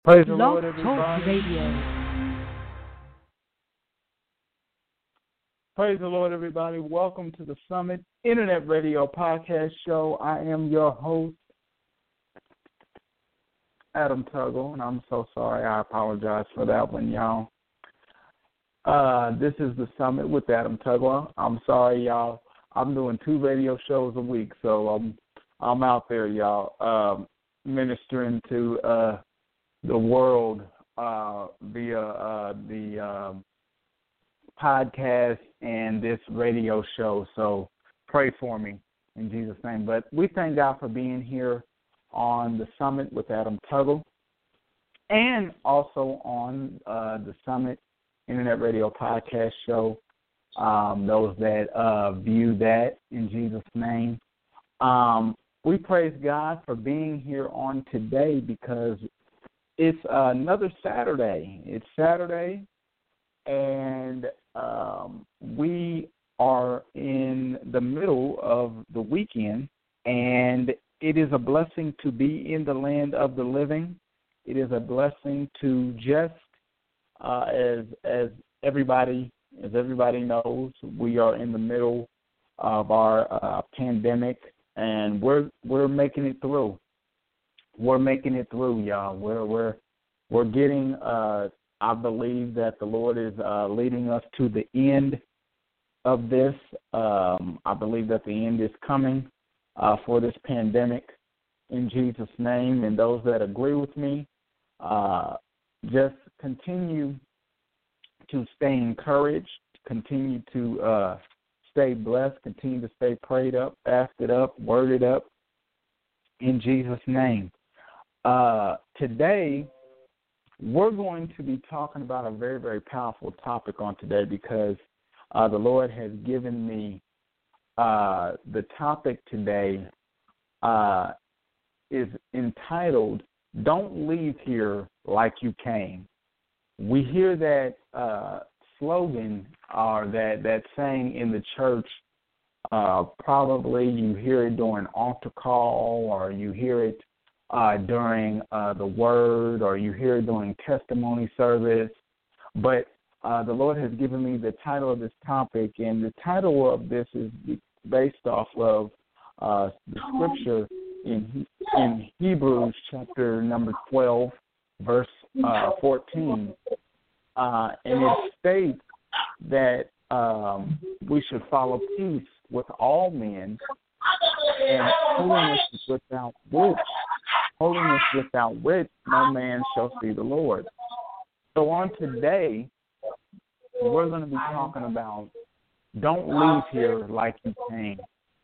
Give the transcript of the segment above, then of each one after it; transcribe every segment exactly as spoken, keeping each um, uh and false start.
Praise the Blog Lord, Talk everybody. Radio. Praise the Lord, everybody. Welcome to the Summit Internet Radio Podcast Show. I am your host, Adam Tuggle, and I'm so sorry. I apologize for that one, y'all. Uh, this is the Summit with Adam Tuggle. I'm sorry, y'all. I'm doing two radio shows a week, so I'm I'm out there, y'all, um, ministering to uh, the world uh, via uh, the um, podcast and this radio show. So pray for me in Jesus' name. But we thank God for being here on the Summit with Adam Tuggle and also on uh, the Summit Internet Radio Podcast Show. Um, those that uh, view that in Jesus' name. Um, we praise God for being here on today because it's uh, another Saturday. It's Saturday, and um, we are in the middle of the weekend, and it is a blessing to be in the land of the living. It is a blessing to just, uh, as as everybody as everybody knows, we are in the middle of our uh, pandemic, and we're we're making it through. We're making it through, y'all. We're we're we're getting. Uh, I believe that the Lord is uh, leading us to the end of this. Um, I believe that the end is coming uh, for this pandemic in Jesus' name. And those that agree with me, uh, just continue to stay encouraged, continue to uh, stay blessed, continue to stay prayed up, fasted up, worded up in Jesus' name. Uh, today, we're going to be talking about a very, very powerful topic on today because uh, the Lord has given me uh, the topic today uh, is entitled, Don't Leave Here Like You Came. We hear that uh, slogan or that, that saying in the church. Uh, probably you hear it during altar call, or you hear it uh, during uh, the word, or you hear it during testimony service. But uh, the Lord has given me the title of this topic, and the title of this is based off of uh, the scripture in in Hebrews chapter number twelve, verse uh, fourteen. Uh, and it states that um, we should follow peace with all men and holiness without which, holiness without which no man shall see the Lord. So on today, we're going to be talking about don't leave here like you came.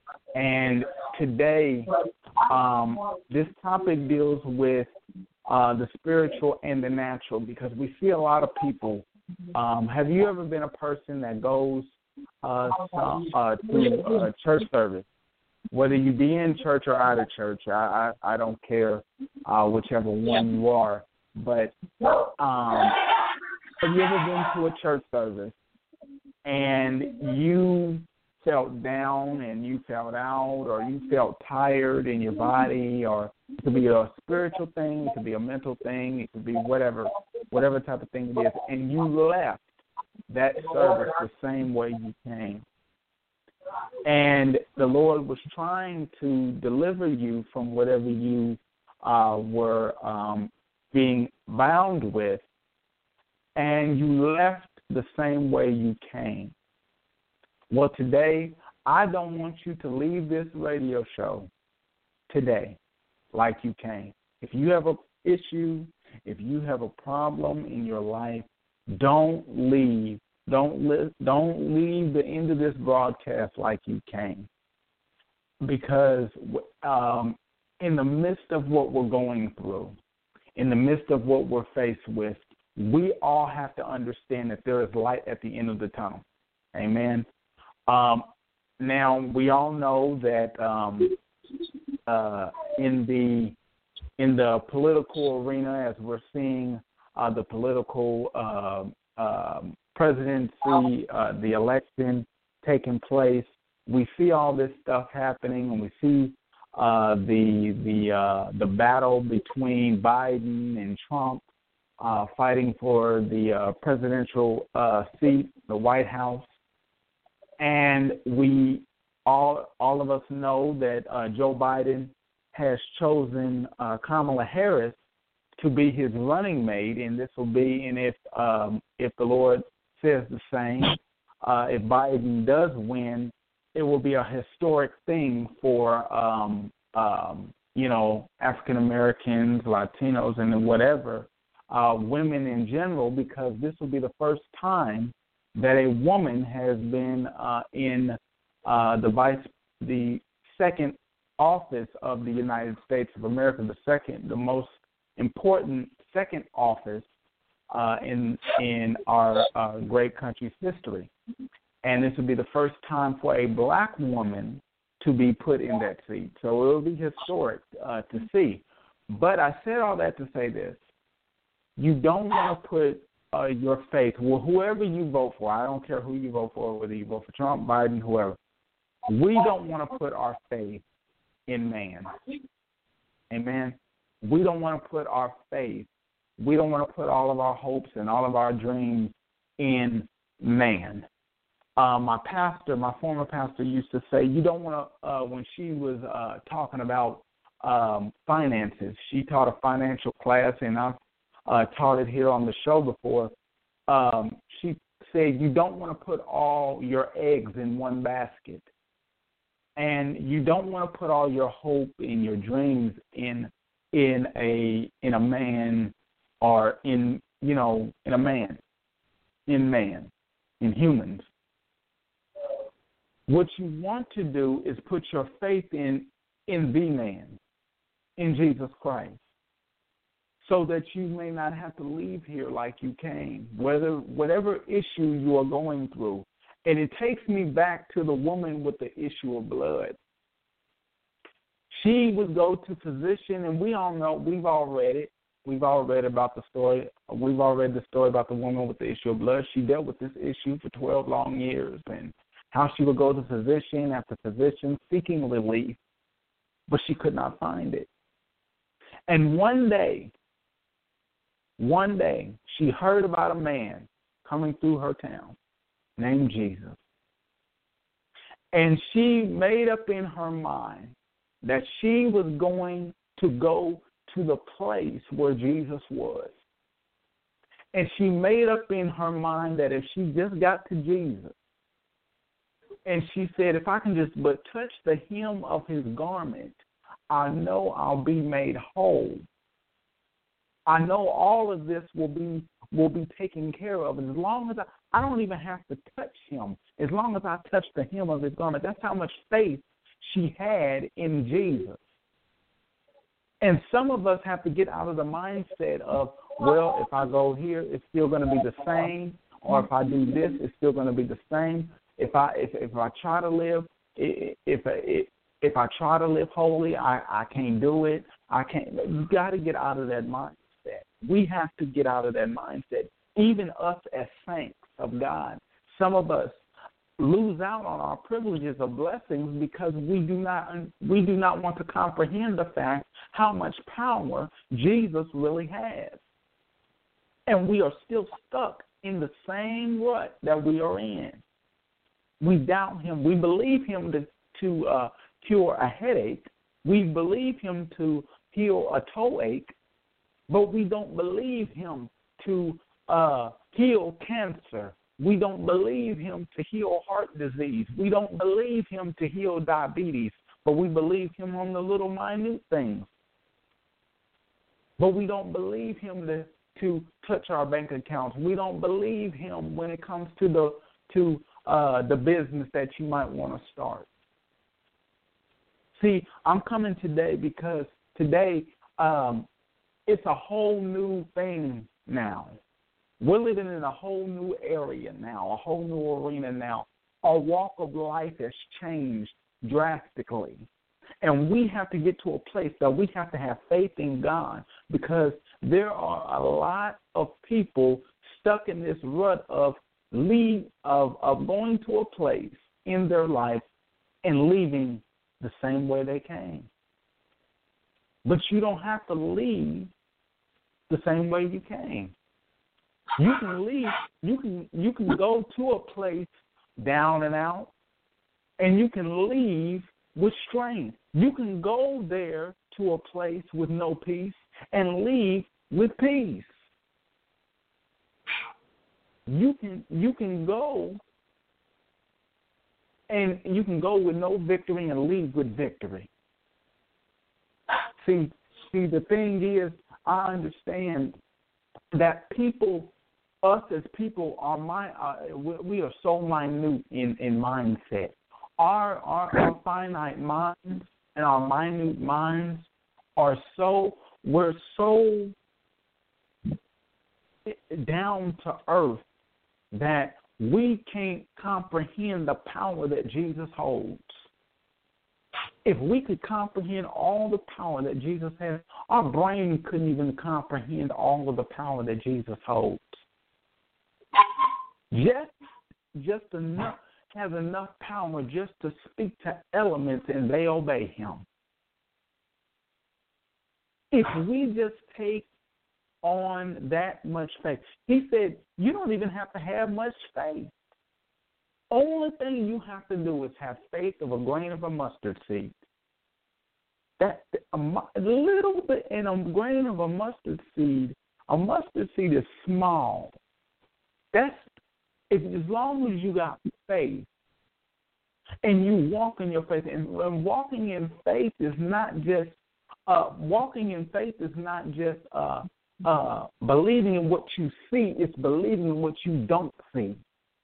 And today, um, this topic deals with uh, the spiritual and the natural, because we see a lot of people. Um, have you ever been a person that goes uh, some, uh, to uh, church service, whether you be in church or out of church? I, I, I don't care uh, whichever one you are. But um, have you ever been to a church service and you felt down and you felt out, or you felt tired in your body, or it could be a spiritual thing, it could be a mental thing, it could be whatever, whatever type of thing it is, and you left that service the same way you came. And the Lord was trying to deliver you from whatever you uh, were um, being bound with, and you left the same way you came. Well, today, I don't want you to leave this radio show today like you came. If you have an issue, if you have a problem in your life, don't leave. Don't li- don't leave the end of this broadcast like you came. Because um, in the midst of what we're going through, in the midst of what we're faced with, we all have to understand that there is light at the end of the tunnel. Amen. Um, now, we all know that um, uh, in the in the political arena, as we're seeing uh, the political uh, uh, presidency, uh, the election taking place, we see all this stuff happening, and we see uh, the the uh, the battle between Biden and Trump, uh, fighting for the uh, presidential uh, seat, the White House, and we all all of us know that uh, Joe Biden has chosen uh, Kamala Harris to be his running mate, and this will be, and if um, if the Lord says the same, uh, if Biden does win, it will be a historic thing for um, um, you know, African Americans, Latinos, and whatever, uh, women in general, because this will be the first time that a woman has been uh, in uh, the vice, the second office of the United States of America, the second, the most important second office uh, in in our uh, great country's history. And this will be the first time for a black woman to be put in that seat. So it will be historic uh, to see. But I said all that to say this. You don't want to put uh, your faith, well, whoever you vote for, I don't care who you vote for, whether you vote for Trump, Biden, whoever, we don't want to put our faith in man. Amen? We don't want to put our faith, we don't want to put all of our hopes and all of our dreams in man. Uh, my pastor, my former pastor used to say, you don't want to, uh, when she was uh, talking about um, finances, she taught a financial class, and I've uh, taught it here on the show before. Um, she said, you don't want to put all your eggs in one basket. And you don't want to put all your hope and your dreams in in a in a man or in, you know, in a man, in man, in humans. What you want to do is put your faith in in the man, in Jesus Christ, so that you may not have to leave here like you came, whether whatever issue you are going through. And it takes me back to the woman with the issue of blood. She would go to physician, and we all know, we've all read it. We've all read about the story. We've all read the story about the woman with the issue of blood. She dealt with this issue for twelve long years, and how she would go to physician after physician seeking relief, but she could not find it. And one day, one day, she heard about a man coming through her town named Jesus. And she made up in her mind that she was going to go to the place where Jesus was. And she made up in her mind that if she just got to Jesus, and she said, if I can just but touch the hem of his garment, I know I'll be made whole. I know all of this will be will be taken care of. And as long as I, I don't even have to touch him, as long as I touch the hem of his garment, that's how much faith she had in Jesus. And some of us have to get out of the mindset of, well, if I go here, it's still going to be the same, or if I do this, it's still going to be the same. If I if if I try to live, if if if I try to live holy, I, I can't do it. I can't. You got to get out of that mindset. We have to get out of that mindset. Even us as saints of God, some of us lose out on our privileges of blessings because we do not we do not want to comprehend the fact how much power Jesus really has. And we are still stuck in the same rut that we are in. We doubt him. We believe him to, to uh, cure a headache. We believe him to heal a toe ache, but we don't believe him to uh, heal cancer. We don't believe him to heal heart disease. We don't believe him to heal diabetes, but we believe him on the little minute things. But we don't believe him to, to touch our bank accounts. We don't believe him when it comes to the to uh, the business that you might want to start. See, I'm coming today because today um, it's a whole new thing now. We're living in a whole new area now, a whole new arena now. Our walk of life has changed drastically. And we have to get to a place that we have to have faith in God, because there are a lot of people stuck in this rut of leave, of, of going to a place in their life and leaving the same way they came. But you don't have to leave the same way you came. You can leave. You can you can go to a place down and out, and you can leave with strength. You can go there to a place with no peace and leave with peace. You can you can go and you can go with no victory and leave with victory. See, see, the thing is, I understand that people, us as people, are my, uh, we are so minute in, in mindset. Our, our our finite minds and our minute minds are so, we're so down to earth that we can't comprehend the power that Jesus holds. If we could comprehend all the power that Jesus has, our brain couldn't even comprehend all of the power that Jesus holds. Just, just enough, has enough power just to speak to elements and they obey him. If we just take on that much faith, he said, you don't even have to have much faith. Only thing you have to do is have faith of a grain of a mustard seed. That a, a little bit in a grain of a mustard seed. A mustard seed is small. That's if, as long as you got faith and you walk in your faith. And, and walking in faith is not just uh, walking in faith is not just uh, uh, believing in what you see. It's believing in what you don't see.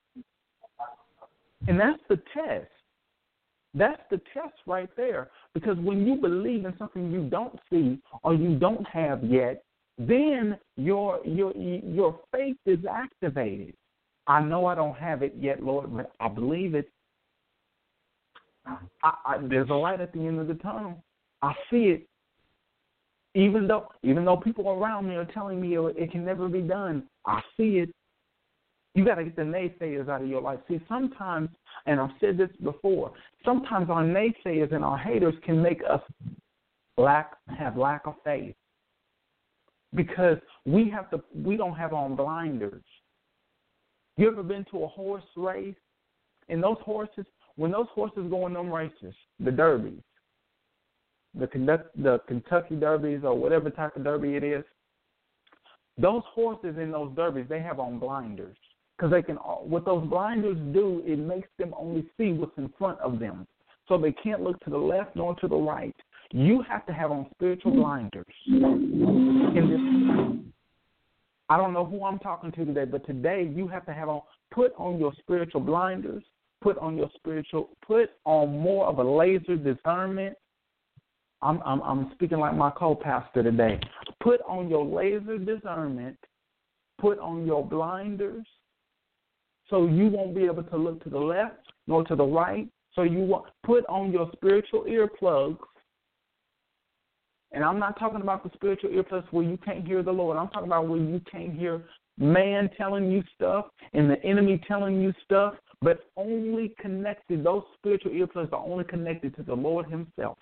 And that's the test. That's the test right there. Because when you believe in something you don't see or you don't have yet, then your your your faith is activated. I know I don't have it yet, Lord, but I believe it. I, I, there's a light at the end of the tunnel. I see it. Even though even though people around me are telling me it can never be done, I see it. You got to get the naysayers out of your life. See, sometimes, and I've said this before, sometimes our naysayers and our haters can make us lack have lack of faith because we have to. We don't have on blinders. You ever been to a horse race? And those horses, when those horses go in them races, the derbies, the conduct, the Kentucky derbies or whatever type of derby it is, those horses in those derbies, they have on blinders. Because they can, what those blinders do, it makes them only see what's in front of them. So they can't look to the left nor to the right. You have to have on spiritual blinders. In this, I don't know who I'm talking to today, but today you have to have on, put on your spiritual blinders, put on your spiritual, put on more of a laser discernment. I'm, I'm, I'm speaking like my co-pastor today. Put on your laser discernment, put on your blinders, so you won't be able to look to the left nor to the right. So you want put on your spiritual earplugs. And I'm not talking about the spiritual earplugs where you can't hear the Lord. I'm talking about where you can't hear man telling you stuff and the enemy telling you stuff, but only connected. Those spiritual earplugs are only connected to the Lord himself.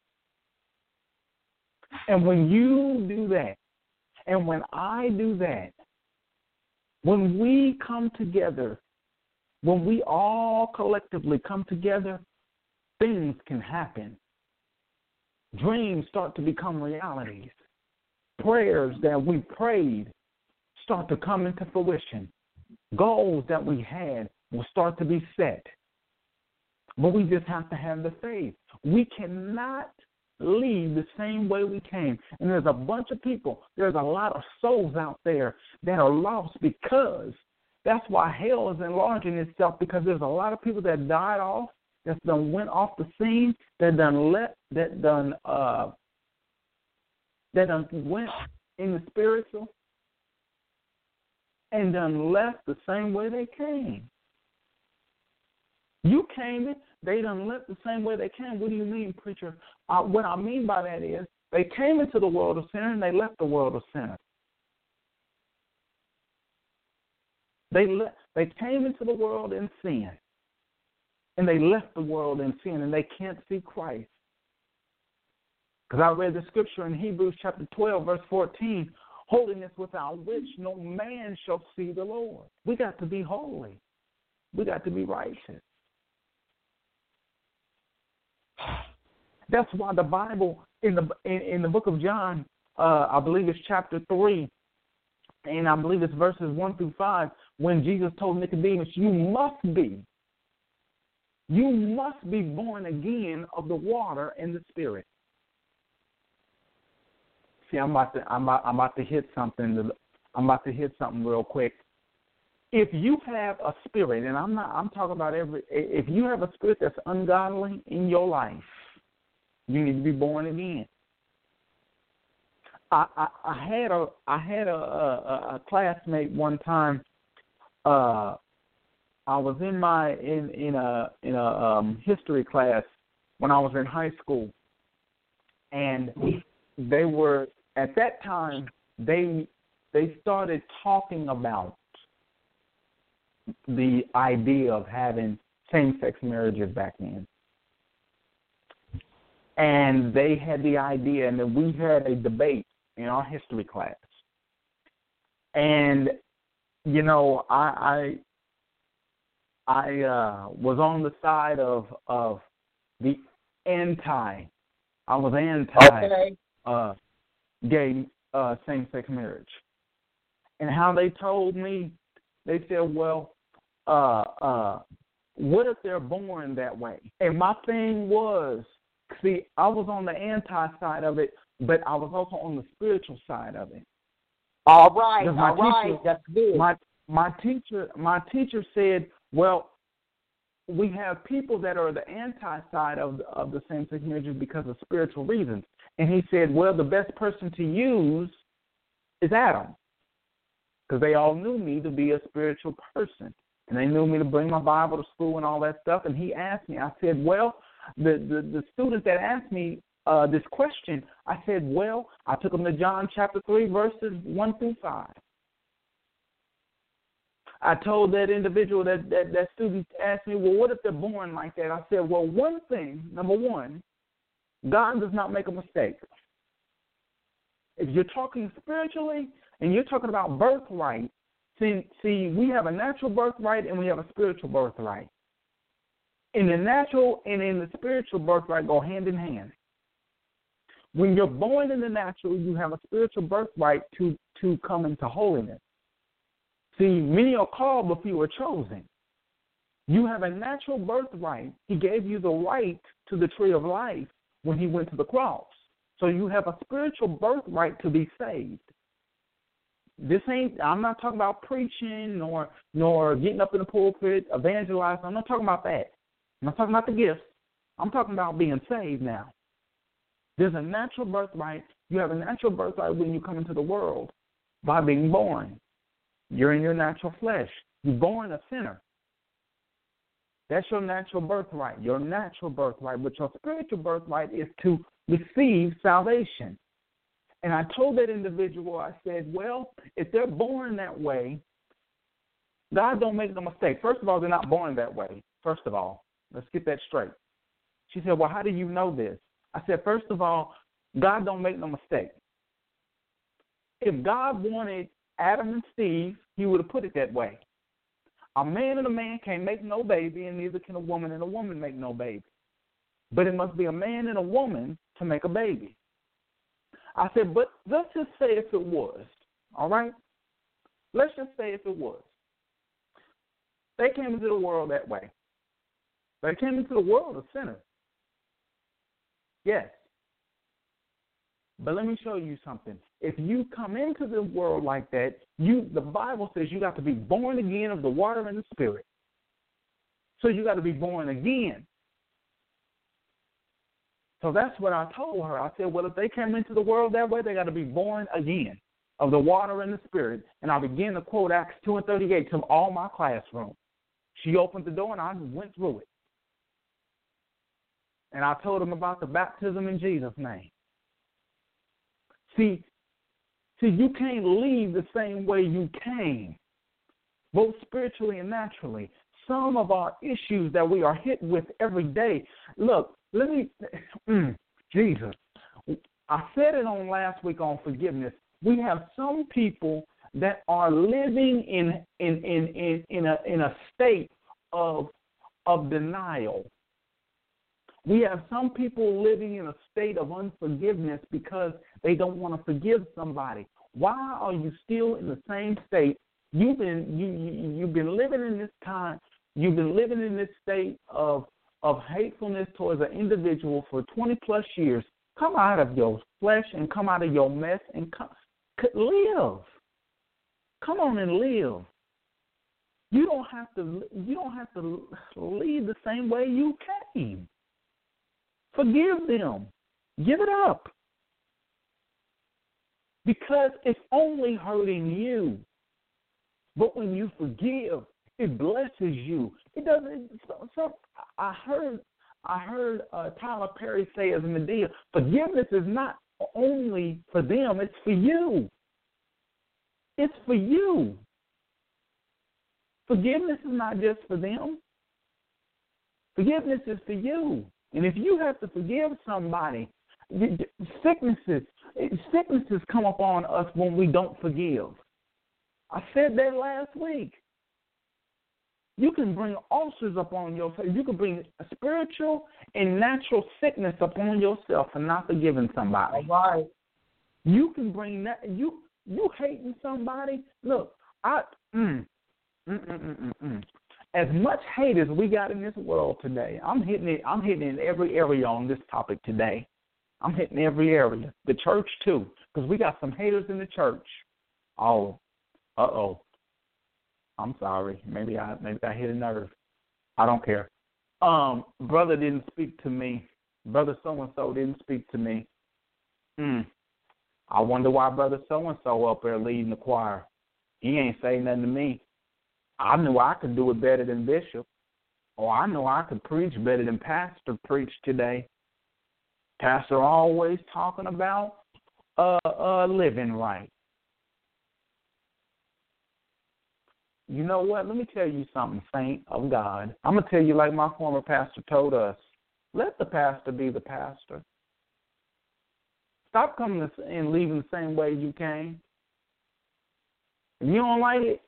And when you do that, and when I do that, when we come together, when we all collectively come together, things can happen. Dreams start to become realities. Prayers that we prayed start to come into fruition. Goals that we had will start to be set. But we just have to have the faith. We cannot leave the same way we came. And there's a bunch of people, there's a lot of souls out there that are lost because that's why hell is enlarging itself, because there's a lot of people that died off, that done went off the scene, that done let that done uh that done went in the spiritual and done left the same way they came. You came in, they done left the same way they came. What do you mean, preacher? Uh, what I mean by that is they came into the world of sin and they left the world of sin. They le- they came into the world in sin, and they left the world in sin, and they can't see Christ Because I read the scripture in Hebrews chapter twelve, verse fourteen, holiness without which no man shall see the Lord. We got to be holy. We got to be righteous. That's why the Bible, in the in, in the book of John, uh, I believe it's chapter three, and I believe it's verses one through five, when Jesus told Nicodemus, you must be, you must be born again of the water and the Spirit. See, I'm about to, I'm about, I'm about to hit something. I'm about to hit something real quick. If you have a spirit, and I'm not, I'm talking about every. If you have a spirit that's ungodly in your life, you need to be born again. I, I, I had a, I had a, a, a classmate one time. Uh, I was in my in in a in a um, history class when I was in high school, and they were at that time they they started talking about the idea of having same-sex marriages back then. And they had the idea, and then we had a debate in our history class. And, you know, I I, I uh, was on the side of of the anti. I was anti okay. uh, gay uh, same-sex marriage. And how they told me, they said, well, uh, uh, what if they're born that way? And my thing was, see, I was on the anti side of it, but I was also on the spiritual side of it. All right, all teacher, right, that's good. My my teacher, my teacher said, well, we have people that are the anti side of the, of the same-sex marriages because of spiritual reasons. And he said, well, the best person to use is Adam, because they all knew me to be a spiritual person. And they knew me to bring my Bible to school and all that stuff. And he asked me, I said, well, the, the, the student that asked me uh, this question, I said, well, I took him to John chapter three, verses one through five. I told that individual, that, that, that student asked me, well, what if they're born like that? I said, well, one thing, number one, God does not make a mistake. If you're talking spiritually and you're talking about birthright, See, see, we have a natural birthright and we have a spiritual birthright. And the natural and in the spiritual birthright go hand in hand. When you're born in the natural, you have a spiritual birthright to, to come into holiness. See, many are called, but few are chosen. You have a natural birthright. He gave you the right to the tree of life when he went to the cross. So you have a spiritual birthright to be saved. This ain't, I'm not talking about preaching nor nor getting up in the pulpit, evangelizing. I'm not talking about that. I'm not talking about the gifts. I'm talking about being saved now. There's a natural birthright. You have a natural birthright when you come into the world by being born. You're in your natural flesh. You're born a sinner. That's your natural birthright, your natural birthright. But your spiritual birthright is to receive salvation. And I told that individual, I said, well, if they're born that way, God don't make no mistake. First of all, they're not born that way. First of all, let's get that straight. She said, well, how do you know this? I said, first of all, God don't make no mistake. If God wanted Adam and Steve, he would have put it that way. A man and a man can't make no baby, and neither can a woman and a woman make no baby. But it must be a man and a woman to make a baby. I said, but let's just say if it was, all right? Let's just say if it was. They came into the world that way. They came into the world as sinners. Yes. But let me show you something. If you come into the world like that, you the Bible says you got to be born again of the water and the Spirit. So you got to be born again. So that's what I told her. I said, well, if they came into the world that way, they got to be born again of the water and the Spirit. And I began to quote Acts two and thirty-eight to all my classroom. She opened the door, and I went through it. And I told them about the baptism in Jesus' name. See, see, you can't leave the same way you came, both spiritually and naturally. Some of our issues that we are hit with every day. Look, let me, mm, Jesus, I said it on last week on forgiveness. We have some people that are living in in in in, in a in a state of of denial. We have some people living in a state of unforgiveness because they don't want to forgive somebody. Why are you still in the same state? You've been you, you you've been living in this time. You've been living in this state of of hatefulness towards an individual for twenty plus years. Come out of your flesh and come out of your mess and come, live. Come on and live. You don't have to. You don't have to leave the same way you came. Forgive them. Give it up. Because it's only hurting you. But when you forgive, it blesses you. It doesn't. So, so I heard. I heard uh, Tyler Perry say as Medea, forgiveness is not only for them, it's for you. It's for you. Forgiveness is not just for them. Forgiveness is for you. And if you have to forgive somebody, sicknesses, sicknesses come upon us when we don't forgive. I said that last week. You can bring ulcers upon yourself. You can bring spiritual and natural sickness upon yourself for not forgiving somebody. All right. You can bring that. You you hating somebody. Look, I mm, mm, mm, mm, mm, mm. As much hate as we got in this world today, I'm hitting it. I'm hitting in every area on this topic today. I'm hitting every area. The church too, because we got some haters in the church. Oh, uh oh. I'm sorry. Maybe I maybe I hit a nerve. I don't care. Um, brother didn't speak to me. Brother so-and-so didn't speak to me. Hmm. I wonder why brother so-and-so up there leading the choir. He ain't saying nothing to me. I knew I could do it better than Bishop. Or I know I could preach better than Pastor preached today. Pastor always talking about uh, uh, living right. You know what? Let me tell you something, saint of God. I'm going to tell you like my former pastor told us. Let the pastor be the pastor. Stop coming and leaving the same way you came. If you don't like it,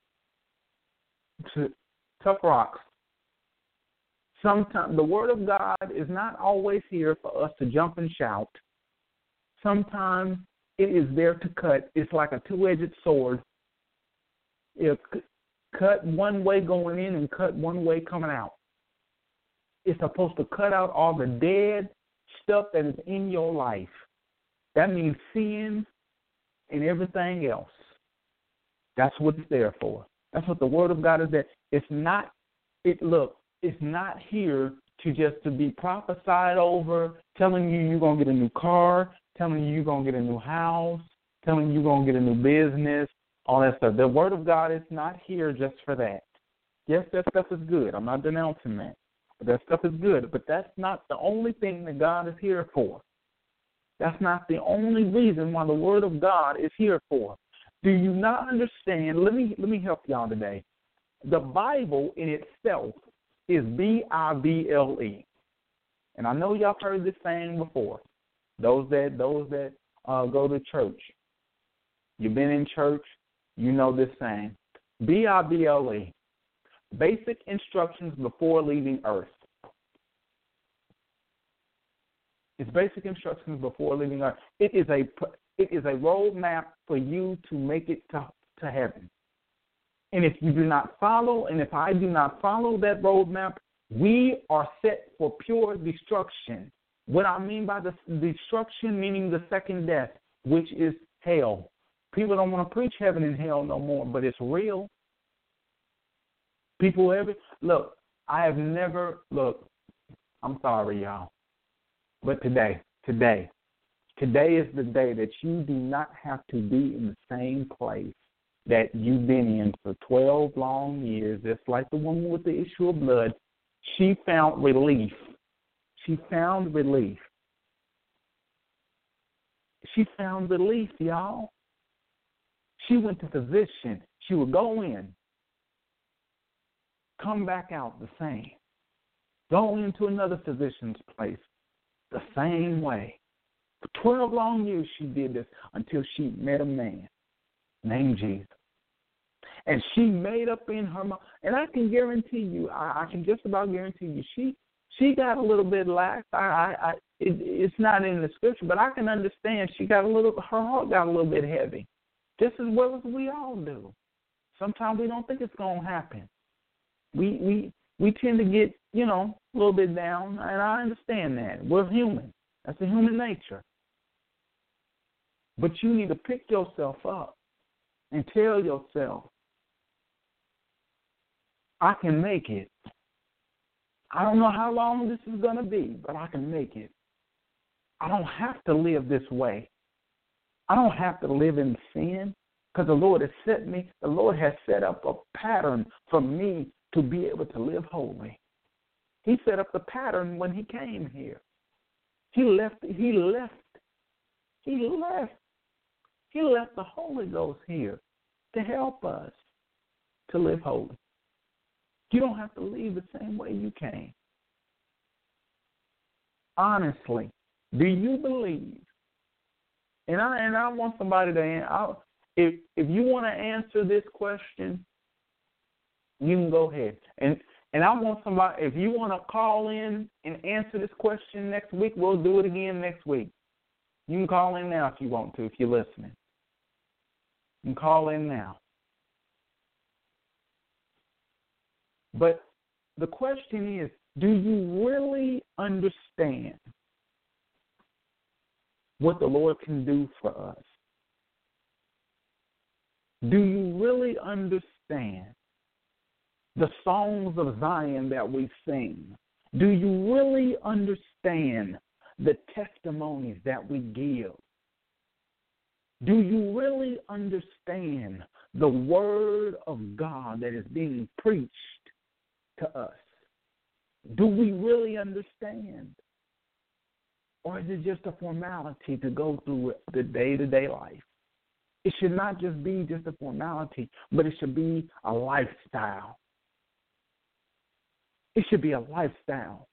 tough rocks. Sometimes the word of God is not always here for us to jump and shout. Sometimes it is there to cut. It's like a two-edged sword. It cut one way going in and cut one way coming out. It's supposed to cut out all the dead stuff that is in your life. That means sin and everything else. That's what it's there for. That's what the Word of God is there. It's not, it look, it's not here to just to be prophesied over, telling you you're going to get a new car, telling you you're going to get a new house, telling you you're going to get a new business, all that stuff. The Word of God is not here just for that. Yes, that stuff is good. I'm not denouncing that. But that stuff is good. But that's not the only thing that God is here for. That's not the only reason why the Word of God is here for. Do you not understand? Let me let me help y'all today. The Bible in itself is B I B L E. And I know y'all heard this saying before. Those that those that uh, go to church. You've been in church, you know this saying. B I B L E. Basic instructions before leaving earth. It's basic instructions before leaving earth. It is a it is a roadmap for you to make it to, to heaven. And if you do not follow, and if I do not follow that roadmap, we are set for pure destruction. What I mean by the destruction, meaning the second death, which is hell. People don't want to preach heaven and hell no more, but it's real. People ever look. I have never look. I'm sorry, y'all. But today, today, today is the day that you do not have to be in the same place that you've been in for twelve long years. Just like the woman with the issue of blood, she found relief. She found relief. She found relief, y'all. She went to physician. She would go in, come back out the same. Go into another physician's place the same way. For twelve long years she did this until she met a man named Jesus. And she made up in her mind, and I can guarantee you, I, I can just about guarantee you, she she got a little bit lax. I, I, I it, it's not in the scripture, but I can understand she got a little, her heart got a little bit heavy, just as well as we all do. Sometimes we don't think it's going to happen. We we we tend to get, you know, a little bit down, and I understand that. We're human. That's the human nature. But you need to pick yourself up and tell yourself, I can make it. I don't know how long this is going to be, but I can make it. I don't have to live this way. I don't have to live in sin because the Lord has set me, the Lord has set up a pattern for me to be able to live holy. He set up the pattern when he came here. He left, he left, he left, he left the Holy Ghost here to help us to live holy. You don't have to leave the same way you came. Honestly, do you believe? And I and I want somebody to answer. If if you want to answer this question, you can go ahead. And and I want somebody. If you want to call in and answer this question next week, we'll do it again next week. You can call in now if you want to. If you're listening, you can call in now. But the question is, do you really understand what the Lord can do for us? Do you really understand the songs of Zion that we sing? Do you really understand the testimonies that we give? Do you really understand the word of God that is being preached to us? Do we really understand? Or is it just a formality to go through the day-to-day life? It should not just be just a formality, but it should be a lifestyle. It should be a lifestyle.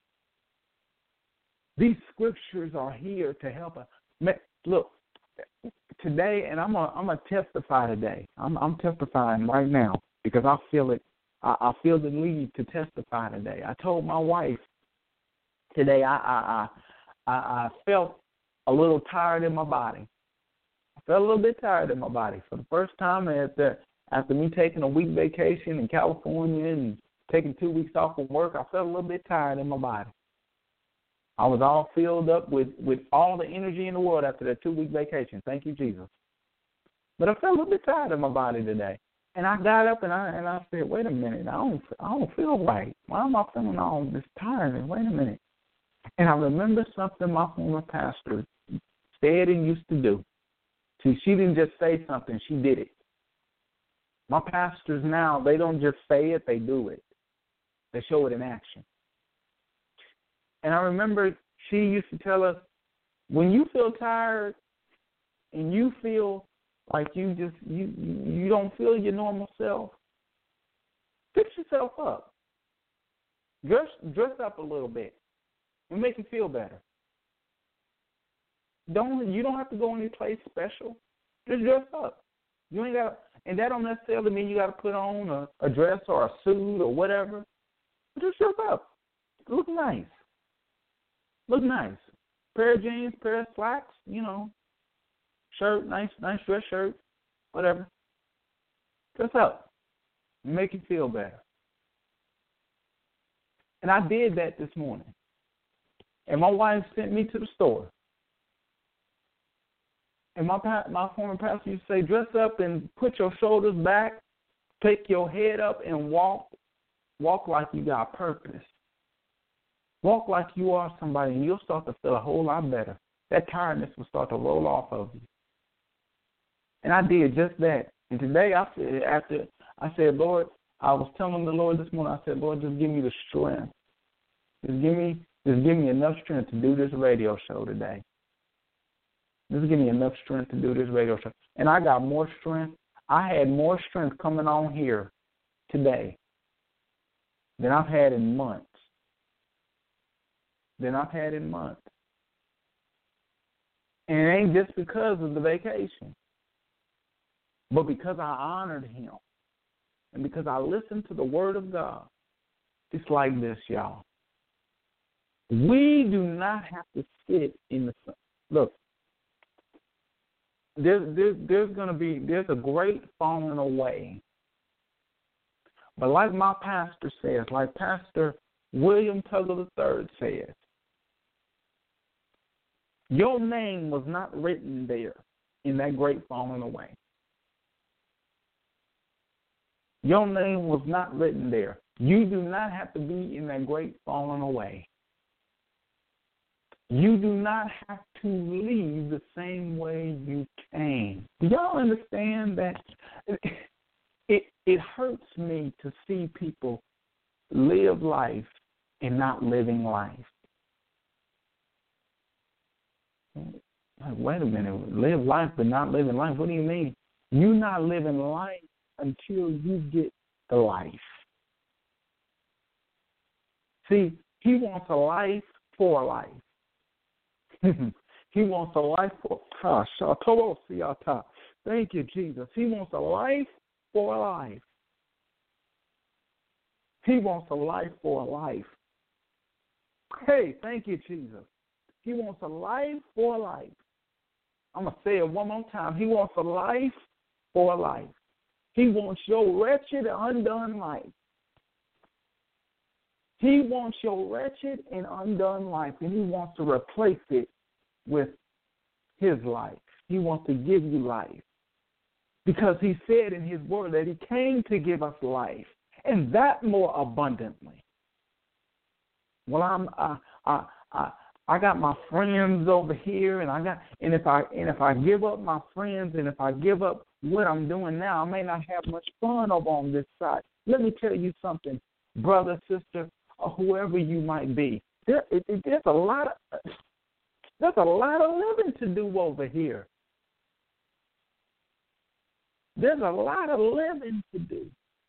These scriptures are here to help us. Look, today, and I'm going I'm to testify today. I'm, I'm testifying right now because I feel it. I feel the need to testify today. I told my wife today I I, I I felt a little tired in my body. I felt a little bit tired in my body. For the first time after, after me taking a week vacation in California and taking two weeks off from work, I felt a little bit tired in my body. I was all filled up with, with all the energy in the world after that two-week vacation. Thank you, Jesus. But I felt a little bit tired in my body today. And I got up and I and I said, wait a minute, I don't I don't feel right. Why am I feeling all this tired? Wait a minute. And I remember something my former pastor said and used to do. See, she didn't just say something, she did it. My pastors now, they don't just say it, they do it. They show it in action. And I remember she used to tell us, when you feel tired and you feel like you just, you you don't feel your normal self, fix yourself up. Dress, dress up a little bit and make you feel better. Don't You don't have to go any place special. Just dress up. You ain't got, and that don't necessarily mean you got to put on a, a dress or a suit or whatever. But just dress up. Look nice. Look nice. Pair of jeans, pair of slacks, you know. Shirt, nice, nice dress shirt, whatever. Dress up. Make you feel better. And I did that this morning. And my wife sent me to the store. And my my former pastor used to say, dress up and put your shoulders back, take your head up and walk. Walk like you got purpose. Walk like you are somebody, and you'll start to feel a whole lot better. That tiredness will start to roll off of you. And I did just that. And today, I said, after I said, Lord, I was telling the Lord this morning, I said, Lord, just give me the strength. Just give me, just give me enough strength to do this radio show today. Just give me enough strength to do this radio show. And I got more strength. I had more strength coming on here today than I've had in months. Than I've had in months. And it ain't just because of the vacation, but because I honored him and because I listened to the word of God. It's like this, y'all. We do not have to sit in the sun. Look, there's, there's, there's going to be, there's a great falling away. But like my pastor says, like Pastor William Tuggle the third says, your name was not written there in that great falling away. Your name was not written there. You do not have to be in that great falling away. You do not have to leave the same way you came. Do y'all understand that? It, it hurts me to see people live life and not living life. Like, wait a minute, live life but not living life. What do you mean? You're not living life until you get the life. See, he wants a life for life. He wants a life for ah, thank you, Jesus. He wants a life for a life. He wants a life for a life. Hey, thank you, Jesus. He wants a life for a life. I'm going to say it one more time. He wants a life for a life. He wants your wretched, undone life. He wants your wretched and undone life, and he wants to replace it with his life. He wants to give you life. Because he said in his word that he came to give us life, and that more abundantly. Well, I'm I I I, I got my friends over here, and I got and if I and if I give up my friends, and if I give up what I'm doing now, I may not have much fun over on this side. Let me tell you something, brother, sister, or whoever you might be. There, it, it, there's a lot of there's a lot of living to do over here. There's a lot of living to do.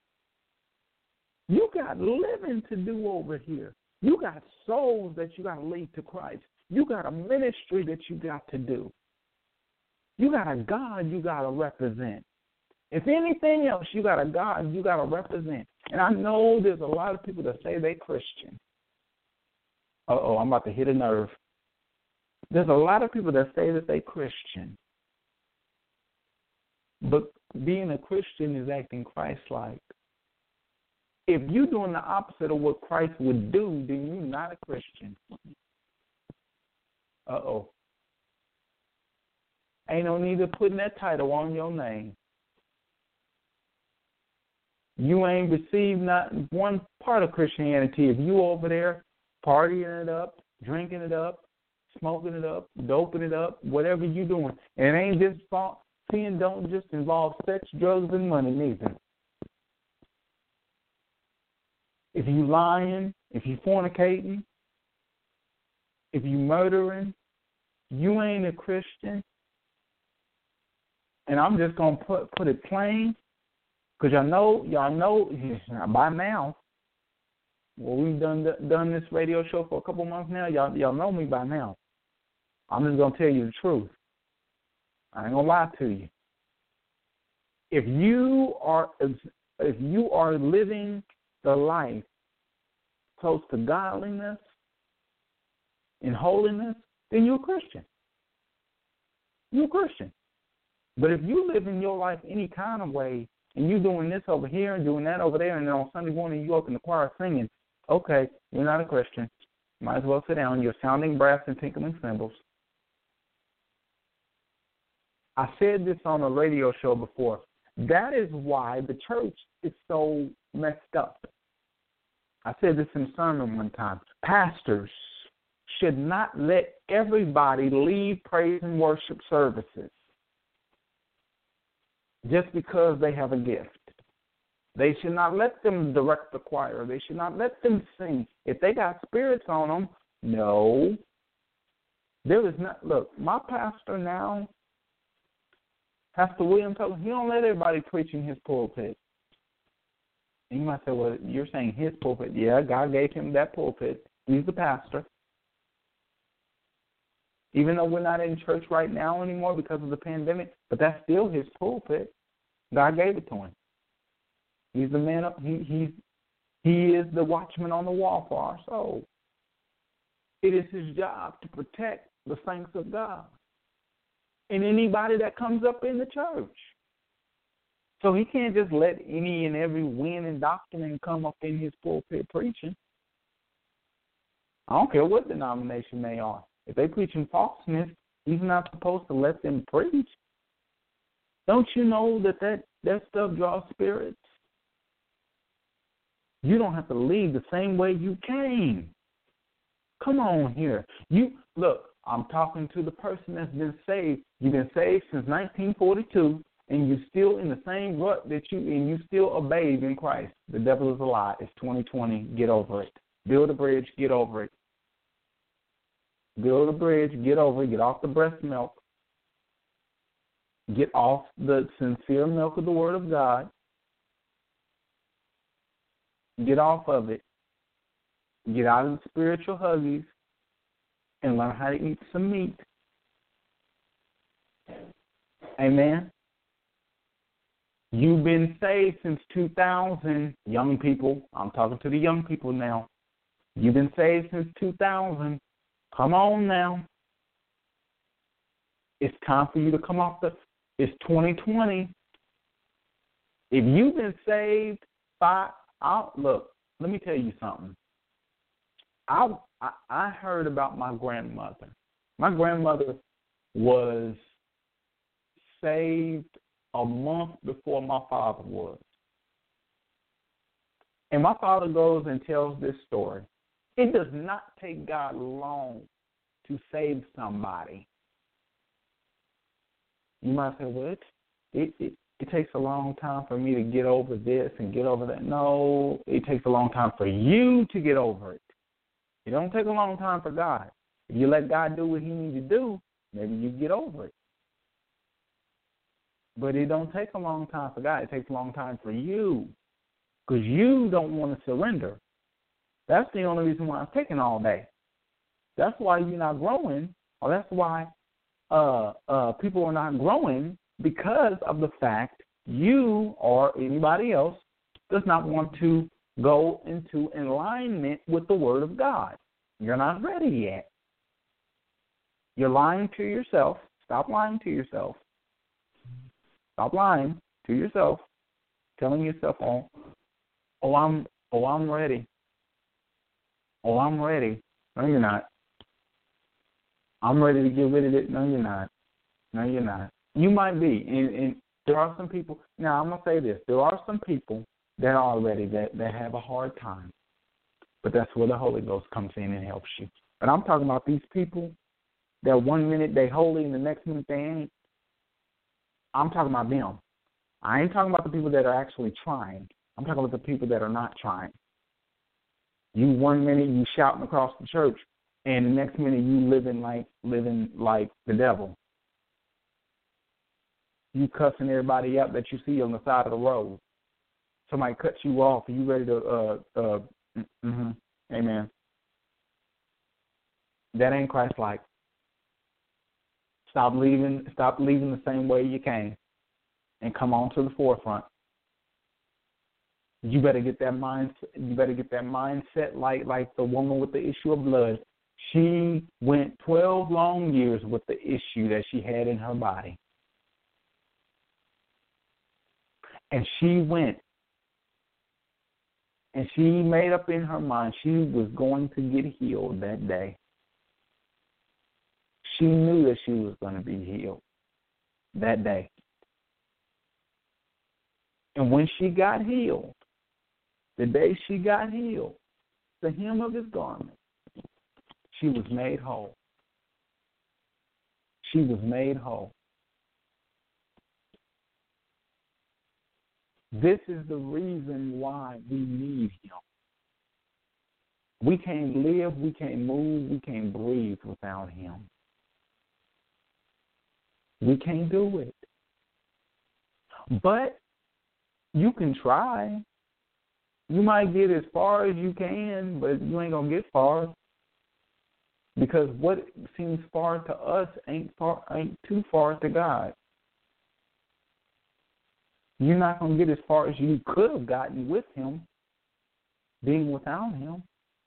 You got living to do over here. You got souls that you got to lead to Christ. You got a ministry that you got to do. You got a God you got to represent. If anything else, you got a God you got to represent. And I know there's a lot of people that say they're Christian. Uh-oh, I'm about to hit a nerve. There's a lot of people that say that they're Christian. But being a Christian is acting Christ-like. If you're doing the opposite of what Christ would do, then you're not a Christian. Uh-oh. Ain't no need of putting that title on your name. You ain't received not one part of Christianity if you over there partying it up, drinking it up, smoking it up, doping it up, whatever you doing. And it ain't just sin don't just involve sex, drugs, and money neither. If you lying, if you fornicating, if you murdering, you ain't a Christian. And I'm just gonna put put it plain, because y'all know y'all know by now. Well, we've done done this radio show for a couple months now. Y'all y'all know me by now. I'm just gonna tell you the truth. I ain't gonna lie to you. If you are if you are living the life close to godliness and holiness, then you're a Christian. You're a Christian. But if you live in your life any kind of way, and you're doing this over here and doing that over there, and then on Sunday morning you open the choir singing, okay, you're not a Christian. Might as well sit down. You're sounding brass and tinkling cymbals. I said this on a radio show before. That is why the church is so messed up. I said this in a sermon one time. Pastors should not let everybody leave praise and worship services just because they have a gift. They should not let them direct the choir. They should not let them sing. If they got spirits on them, no. There is not. Look, my pastor now, Pastor William Tuggle, he don't let everybody preach in his pulpit. And you might say, well, you're saying his pulpit. Yeah, God gave him that pulpit. He's the pastor. Even though we're not in church right now anymore because of the pandemic, but that's still his pulpit. God gave it to him. He's the man up. He he's he is the watchman on the wall for our soul. It is his job to protect the saints of God and anybody that comes up in the church. So he can't just let any and every wind and doctrine come up in his pulpit preaching. I don't care what denomination they are. If they preaching falseness, he's not supposed to let them preach. Don't you know that that, that stuff draws spirits? You don't have to leave the same way you came. Come on here. You look, I'm talking to the person that's been saved. You've been saved since nineteen forty-two, and you're still in the same rut that you, and you still a babe in Christ. The devil is a lie. It's twenty twenty. Get over it. Build a bridge. Get over it. Build a bridge, get over it, get off the breast milk, get off the sincere milk of the Word of God, get off of it, get out of the spiritual huggies, and learn how to eat some meat. Amen? You've been saved since two thousand, young people. I'm talking to the young people now. You've been saved since two thousand. Come on now. It's time for you to come off the, it's twenty twenty. If you've been saved by, I'll, look, let me tell you something. I, I I heard about my grandmother. My grandmother was saved a month before my father was. And my father goes and tells this story. It does not take God long to save somebody. You might say, well, it, it, it, it takes a long time for me to get over this and get over that. No, it takes a long time for you to get over it. It don't take a long time for God. If you let God do what he needs to do, maybe you get over it. But it don't take a long time for God. It takes a long time for you because you don't want to surrender. That's the only reason why it's taking all day. That's why you're not growing, or that's why uh, uh, people are not growing, because of the fact you or anybody else does not want to go into alignment with the Word of God. You're not ready yet. You're lying to yourself. Stop lying to yourself. Stop lying to yourself, telling yourself, oh, oh, I'm, oh, I'm ready. Oh, I'm ready. No, you're not. I'm ready to get rid of it. No, you're not. No, you're not. You might be. And, and there are some people. Now, I'm going to say this. There are some people that are ready, that, that have a hard time. But that's where the Holy Ghost comes in and helps you. But I'm talking about these people that one minute they holy and the next minute they ain't. I'm talking about them. I ain't talking about the people that are actually trying. I'm talking about the people that are not trying. You one minute you shouting across the church, and the next minute you living like living like the devil. You cussing everybody out that you see on the side of the road. Somebody cuts you off, and you ready to uh uh mm-hmm, amen. That ain't Christ-like. Stop leaving. Stop leaving the same way you came, and come on to the forefront. You better get that mind. You better get that mindset like like the woman with the issue of blood. She went twelve long years with the issue that she had in her body, and she went, and she made up in her mind she was going to get healed that day. She knew that she was going to be healed that day. And when she got healed, the day she got healed, the hem of his garment, she was made whole. She was made whole. This is the reason why we need him. We can't live, we can't move, we can't breathe without him. We can't do it. But you can try. You might get as far as you can, but you ain't going to get far. Because what seems far to us ain't far, ain't too far to God. You're not going to get as far as you could have gotten with him, being without him.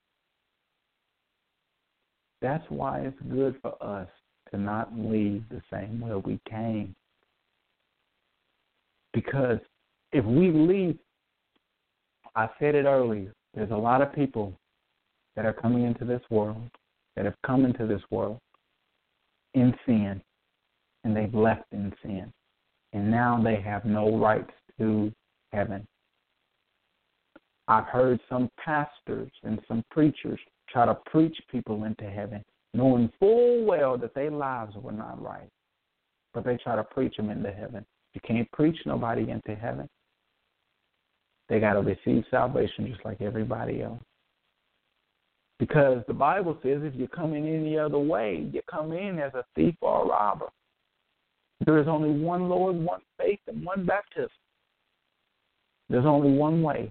That's why it's good for us to not leave the same way we came. Because if we leave, I said it earlier, there's a lot of people that are coming into this world, that have come into this world in sin, and they've left in sin. And now they have no rights to heaven. I've heard some pastors and some preachers try to preach people into heaven, knowing full well that their lives were not right. But they try to preach them into heaven. You can't preach nobody into heaven. They got to receive salvation just like everybody else. Because the Bible says if you come in any other way, you come in as a thief or a robber. There is only one Lord, one faith, and one baptism. There's only one way.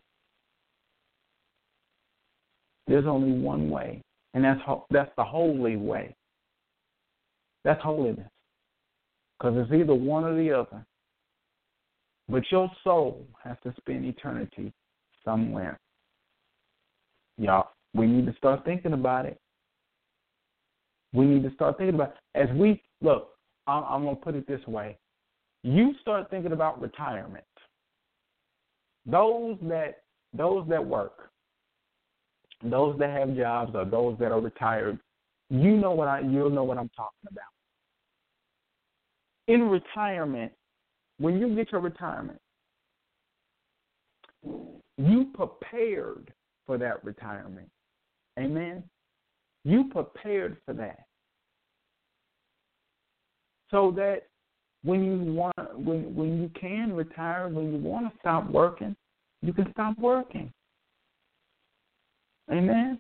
There's only one way, and that's that's the holy way. That's holiness, because it's either one or the other. But your soul has to spend eternity somewhere. Y'all, we need to start thinking about it. We need to start thinking about it. As we, look, I'm, I'm going to put it this way. You start thinking about retirement. Those that those that work, those that have jobs, or those that are retired, you know what I you'll know what I'm talking about. In retirement, when you get your retirement, you prepared for that retirement. Amen? You prepared for that. So that when you want, when when you can retire, when you want to stop working, you can stop working. Amen?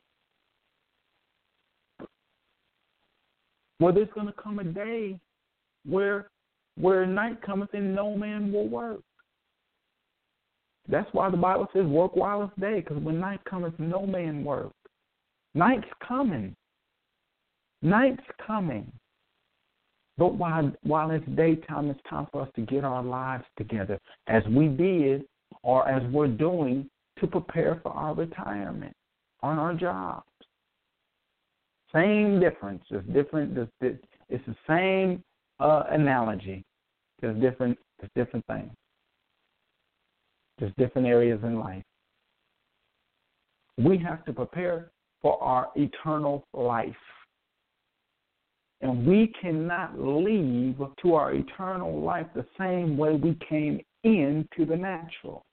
Well, there's going to come a day where where night cometh and no man will work. That's why the Bible says work while it's day, because when night cometh, no man work. Night's coming. Night's coming. But while while it's daytime, it's time for us to get our lives together, as we did or as we're doing, to prepare for our retirement on our jobs. Same difference. It's different. It's the same uh, analogy. There's different. There's different things. There's different areas in life. We have to prepare for our eternal life. And we cannot leave to our eternal life the same way we came into the natural.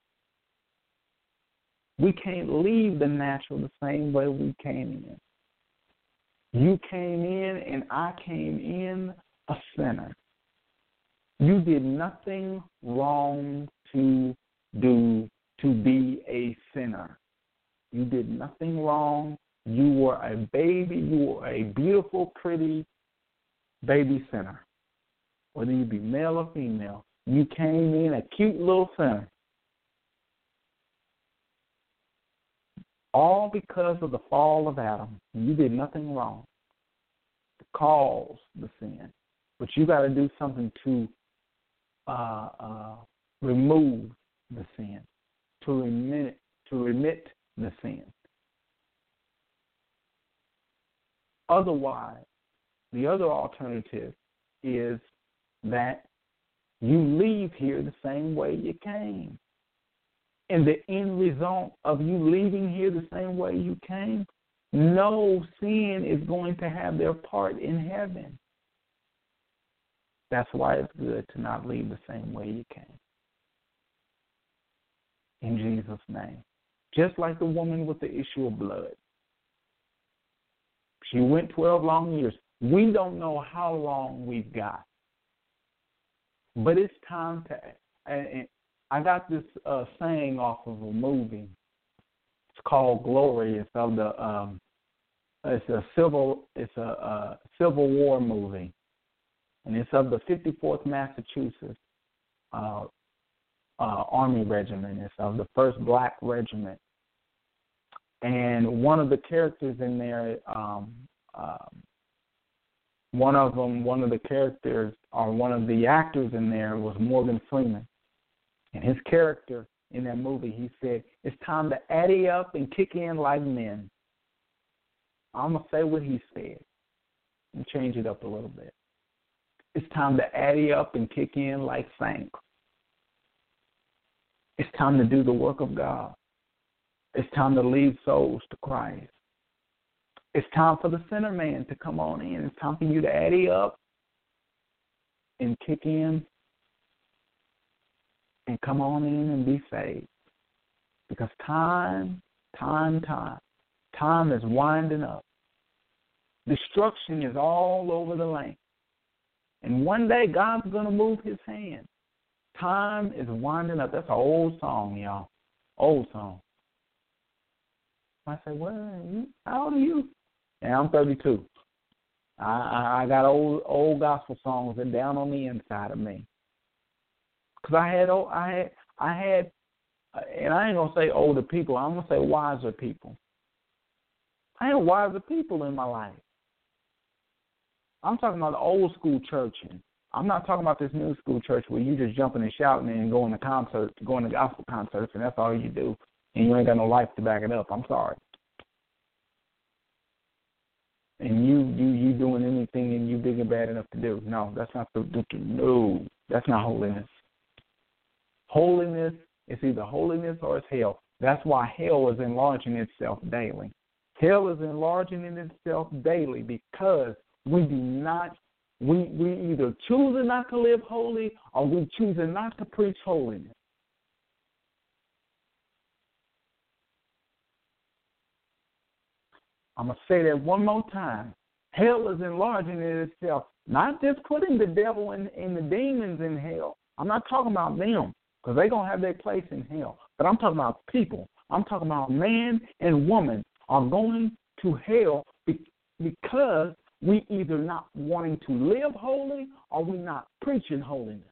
We can't leave the natural the same way we came in. You came in and I came in a sinner. You did nothing wrong to do to be a sinner. You did nothing wrong. You were a baby. You were a beautiful, pretty baby sinner. Whether you be male or female, you came in a cute little sinner. All because of the fall of Adam. You did nothing wrong to cause the sin. But you got to do something to uh, uh, remove the sin, to remit, to remit the sin. Otherwise, the other alternative is that you leave here the same way you came. And the end result of you leaving here the same way you came, no sin is going to have their part in heaven. That's why it's good to not leave the same way you came. In Jesus' name. Just like the woman with the issue of blood. She went twelve long years. We don't know how long we've got. But it's time to... And I got this uh, saying off of a movie. It's called Glory. It's of the... Um, it's a civil. It's a, a Civil War movie, and it's of the fifty-fourth Massachusetts uh, uh, Army Regiment. It's of the first Black Regiment, and one of the characters in there, um, uh, one of them, one of the characters, or one of the actors in there was Morgan Freeman. And his character in that movie, he said, it's time to addy up and kick in like men. I'm going to say what he said and change it up a little bit. It's time to addy up and kick in like saints. It's time to do the work of God. It's time to lead souls to Christ. It's time for the sinner man to come on in. It's time for you to addy up and kick in and come on in and be saved. Because time, time, time, time is winding up. Destruction is all over the land. And one day God's going to move his hand. Time is winding up. That's an old song, y'all. Old song. I say, well, how old are you? Yeah, I'm thirty-two. I, I, I got old old gospel songs that down on the inside of me. Because I had, I had, I had, and I ain't going to say older people. I'm going to say wiser people. I had wiser people in my life. I'm talking about the old school churching. I'm not talking about this new school church where you just jumping and shouting and going to concerts, going to gospel concerts, and that's all you do, and you ain't got no life to back it up. I'm sorry. And you you you doing anything and you big and bad enough to do. No, that's not the, the no. That's not holiness. Holiness is either holiness or it's hell. That's why hell is enlarging itself daily. Hell is enlarging in itself daily because we do not, we, we either choosing not to live holy or we choosing not to preach holiness. I'm going to say that one more time. Hell is enlarging in itself, not just putting the devil and, and the demons in hell. I'm not talking about them because they're going to have their place in hell. But I'm talking about people. I'm talking about man and woman are going to hell because we either not wanting to live holy or we not preaching holiness.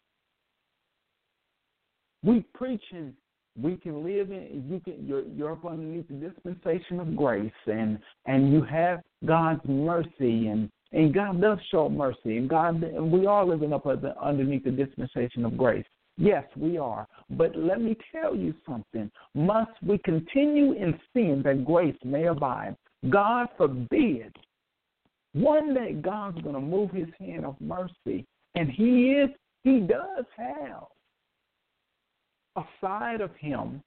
We preaching we can live in you can you're you're up underneath the dispensation of grace and and you have God's mercy and, and God does show mercy and God and we are living up underneath the dispensation of grace. Yes, we are. But let me tell you something. Must we continue in sin that grace may abide? God forbid. One day God's going to move his hand of mercy, and he is, he does have a side of him,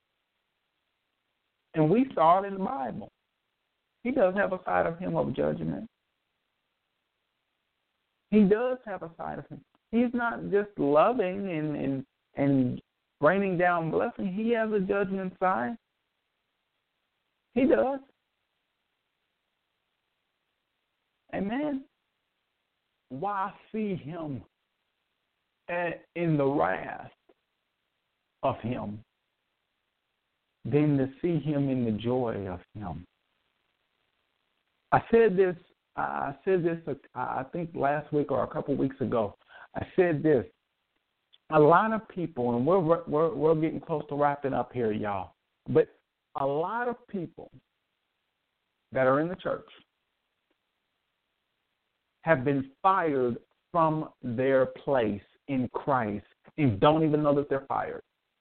and we saw it in the Bible. He does have a side of him of judgment. He does have a side of him. He's not just loving and, and, and raining down blessing. He has a judgment side. He does. Amen. Why see him at, in the wrath of him than to see him in the joy of him? I said this. I said this. I think last week or a couple of weeks ago. I said this. A lot of people, and we're we're we're getting close to wrapping up here, y'all. But a lot of people that are in the church have been fired from their place in Christ and don't even know that they're fired.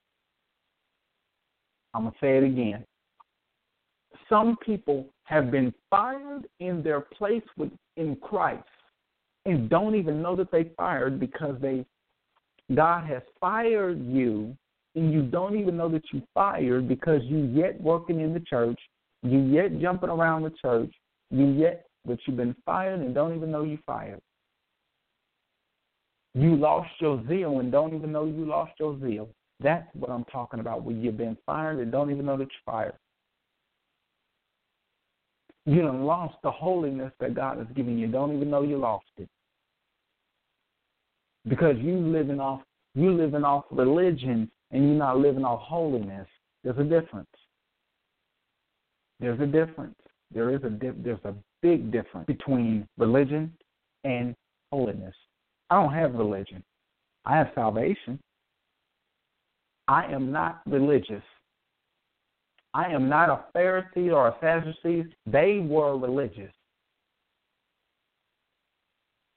I'm going to say it again. Some people have been fired in their place with, in Christ and don't even know that they fired because they God has fired you and you don't even know that you fired because you yet working in the church, you yet jumping around the church, you yet but you've been fired and don't even know you fired. You lost your zeal and don't even know you lost your zeal. That's what I'm talking about, when you've been fired and don't even know that you're fired. You done lost the holiness that God has given you. Don't even know you lost it. Because you living off you living off religion and you're not living off holiness. There's a difference. There's a difference. There is a di- there's a big difference between religion and holiness. I don't have religion. I have salvation. I am not religious. I am not a Pharisee or a Sadducee. They were religious.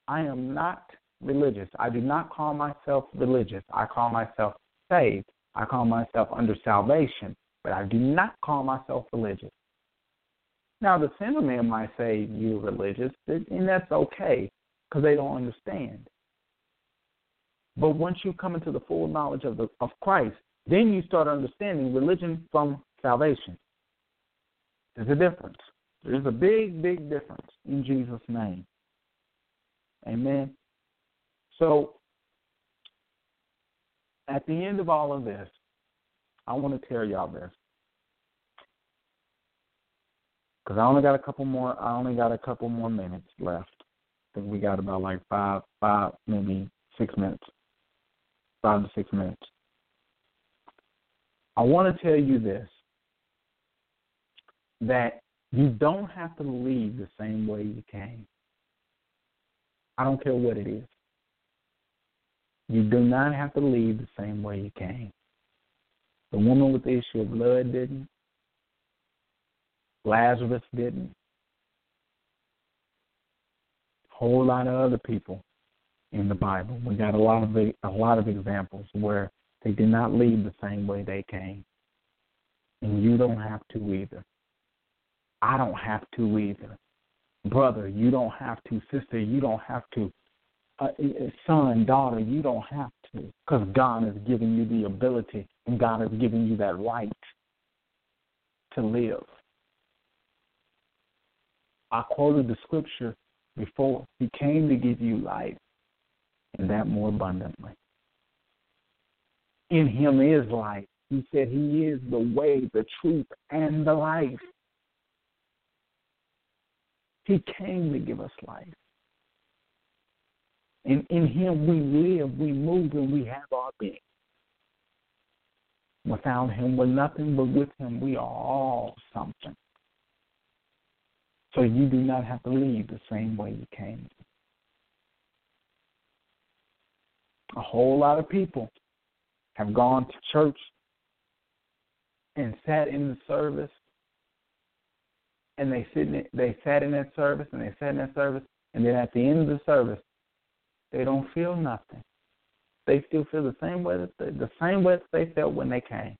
I am not religious. I do not call myself religious. I call myself saved. I call myself under salvation, but I do not call myself religious. Now, the sinner man might say you're religious, and that's okay because they don't understand. But once you come into the full knowledge of the, of Christ, then you start understanding religion from salvation. There's a difference. There's a big, big difference in Jesus' name. Amen. So, at the end of all of this, I want to tell y'all this. Because I only got a couple more I only got a couple more minutes left. I think we got about like five, five, maybe six minutes. Five to six minutes. I want to tell you this, that you don't have to leave the same way you came. I don't care what it is. You do not have to leave the same way you came. The woman with the issue of blood didn't. Lazarus didn't. A whole lot of other people in the Bible. We got a lot of a lot of examples where they did not leave the same way they came. And you don't have to either. I don't have to either. Brother, you don't have to. Sister, you don't have to. Uh, son, daughter, you don't have to. Because God has given you the ability and God has given you that right to live. I quoted the scripture before. He came to give you life, and that more abundantly. In him is life. He said he is the way, the truth, and the life. He came to give us life. And in him we live, we move, and we have our being. Without him, we're nothing, but with him, we are all something. So you do not have to leave the same way you came. A whole lot of people have gone to church and sat in the service, and they sit in, they sat in that service, and they sat in that service, and then at the end of the service, they don't feel nothing. They still feel the same way that they, the same way that they felt when they came.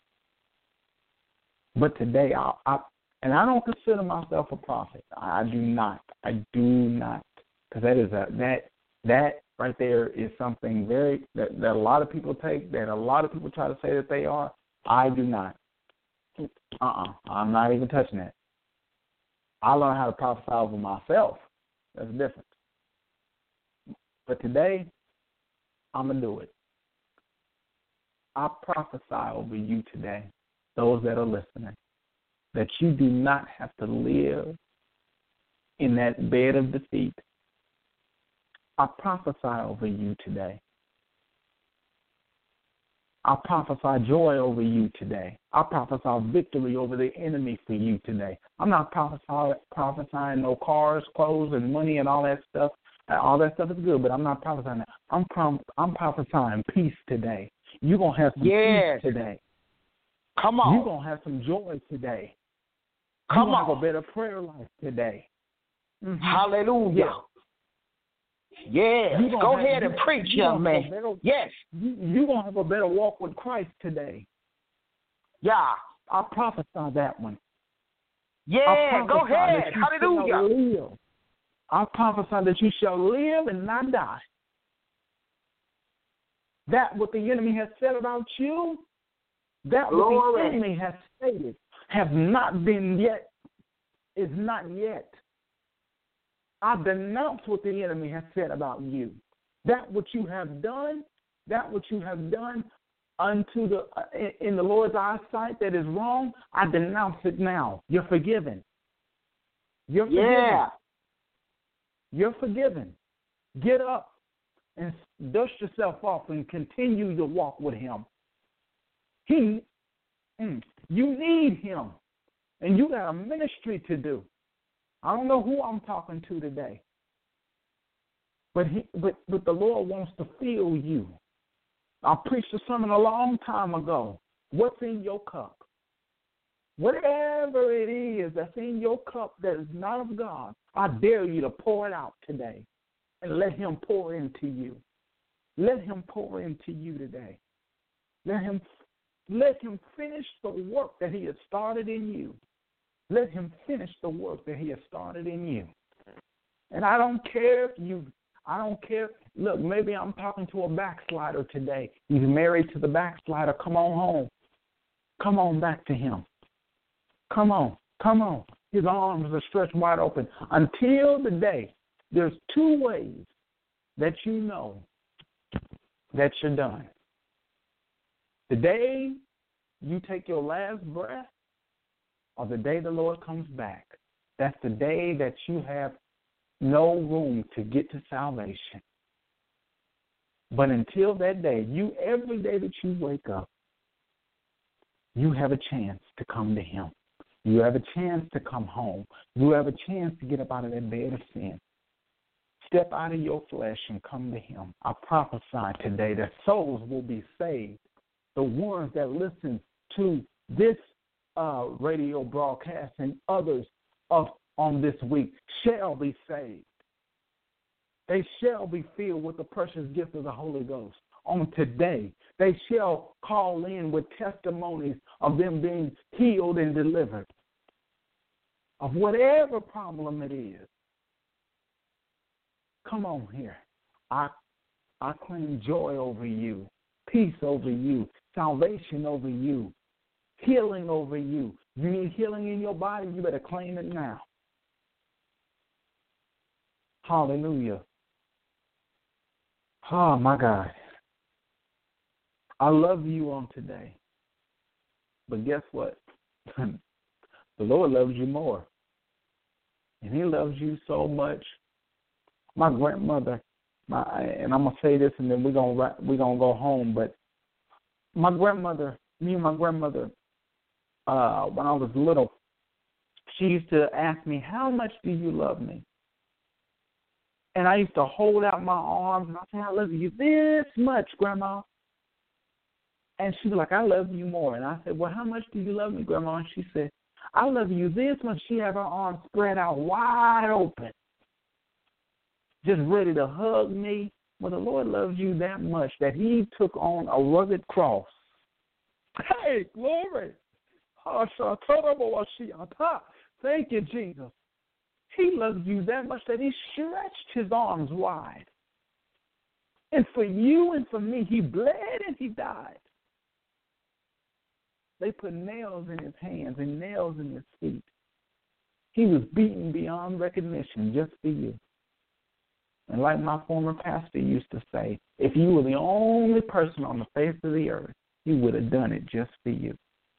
But today, I, I and I don't consider myself a prophet. I do not. I do not, because that is a that that right there is something very that, that a lot of people take. That a lot of people try to say that they are. I do not. Uh-uh. I'm not even touching that. I learned how to prophesy over myself. That's different. But today, I'm going to do it. I prophesy over you today, those that are listening, that you do not have to live in that bed of defeat. I prophesy over you today. I prophesy joy over you today. I prophesy victory over the enemy for you today. I'm not prophesy, prophesying no cars, clothes, and money and all that stuff. All that stuff is good, but I'm not prophesying that. I'm, prom- I'm prophesying peace today. You're going to have some yes. peace today. Come on. You're going to have some joy today. Come You're on. going to have a better prayer life today. Mm-hmm. Hallelujah. Yes. Go ahead and preach, young man. Better, yes. You, you're going to have a better walk with Christ today. Yeah. I prophesy that one. Yeah. Go ahead. Hallelujah. I prophesy that you shall live and not die. That what the enemy has said about you, that Glory. what the enemy has stated, have not been yet, is not yet. I denounce what the enemy has said about you. That what you have done, that what you have done unto the uh, in, in the Lord's eyesight that is wrong, I denounce it now. You're forgiven. You're forgiven. Yeah. You're forgiven. Get up and dust yourself off and continue your walk with him. He, mm, you need him, and you got a ministry to do. I don't know who I'm talking to today, but he, but but the Lord wants to fill you. I preached a sermon a long time ago. What's in your cup? Whatever it is that's in your cup that is not of God, I dare you to pour it out today and let him pour into you. Let him pour into you today. Let him, let him finish the work that he has started in you. Let him finish the work that he has started in you. And I don't care if you, I don't care. Look, maybe I'm talking to a backslider today. He's married to the backslider. Come on home. Come on back to him. Come on. Come on. His arms are stretched wide open. Until the day, there's two ways that you know that you're done. The day you take your last breath or the day the Lord comes back. That's the day that you have no room to get to salvation. But until that day, you every day that you wake up, you have a chance to come to him. You have a chance to come home. You have a chance to get up out of that bed of sin. Step out of your flesh and come to him. I prophesy today that souls will be saved. The ones that listen to this uh, radio broadcast and others of on this week shall be saved. They shall be filled with the precious gift of the Holy Ghost. On today, they shall call in with testimonies of them being healed and delivered of whatever problem it is. Come on here. I, I claim joy over you, peace over you, salvation over you, healing over you. You need healing in your body, you better claim it now. Hallelujah. Oh, my God. I love you on today. But guess what? The Lord loves you more. And he loves you so much. My grandmother, my and I'm going to say this and then we're going to we're gonna go home, but my grandmother, me and my grandmother, uh, when I was little, she used to ask me, how much do you love me? And I used to hold out my arms and I said, I love you this much, Grandma. And she was like, I love you more. And I said, well, how much do you love me, Grandma? And she said, I love you this much. She had her arms spread out wide open, just ready to hug me. Well, the Lord loves you that much that he took on a rugged cross. Hey, glory. Thank you, Jesus. He loves you that much that he stretched his arms wide. And for you and for me, he bled and he died. They put nails in his hands and nails in his feet. He was beaten beyond recognition just for you. And like my former pastor used to say, if you were the only person on the face of the earth, he would have done it just for you.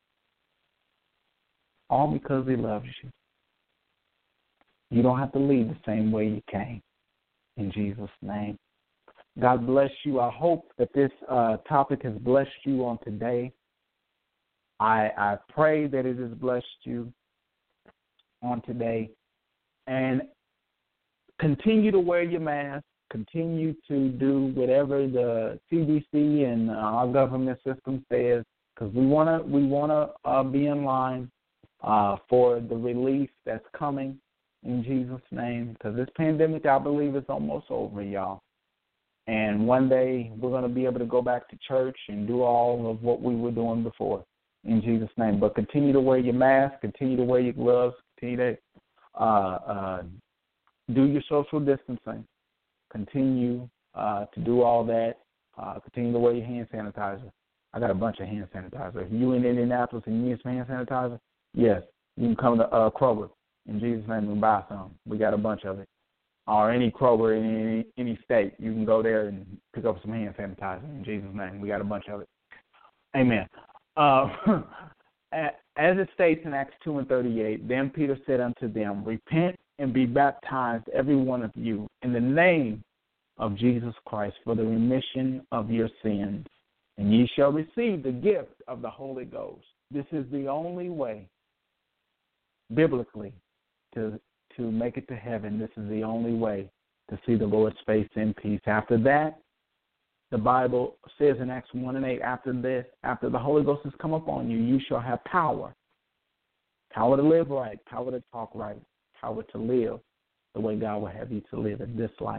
All because he loves you. You don't have to leave the same way you came. In Jesus' name. God bless you. I hope that this uh, topic has blessed you on today. I, I pray that it has blessed you on today. And continue to wear your mask. Continue to do whatever the C D C and our government system says, because we want to we want to uh, be in line uh, for the relief that's coming in Jesus' name. Because this pandemic, I believe, is almost over, y'all. And one day we're going to be able to go back to church and do all of what we were doing before in Jesus' name. But continue to wear your mask, continue to wear your gloves, continue to uh, uh, do your social distancing, continue uh, to do all that, uh, continue to wear your hand sanitizer. I got a bunch of hand sanitizer. If you in Indianapolis and you need some hand sanitizer, yes, you can come to uh, Kroger in Jesus' name and buy some. We got a bunch of it. Or any Kroger in any, any state, you can go there and pick up some hand sanitizer in Jesus' name. We got a bunch of it. Amen. Uh, as it states in Acts two and thirty-eight, then Peter said unto them, repent and be baptized, every one of you, in the name of Jesus Christ for the remission of your sins, and ye shall receive the gift of the Holy Ghost. This is the only way, biblically, to to make it to heaven. This is the only way to see the Lord's face in peace. After that, the Bible says in Acts one and eight, after this, after the Holy Ghost has come upon you, you shall have power. Power to live right, power to talk right, power to live the way God will have you to live in this life.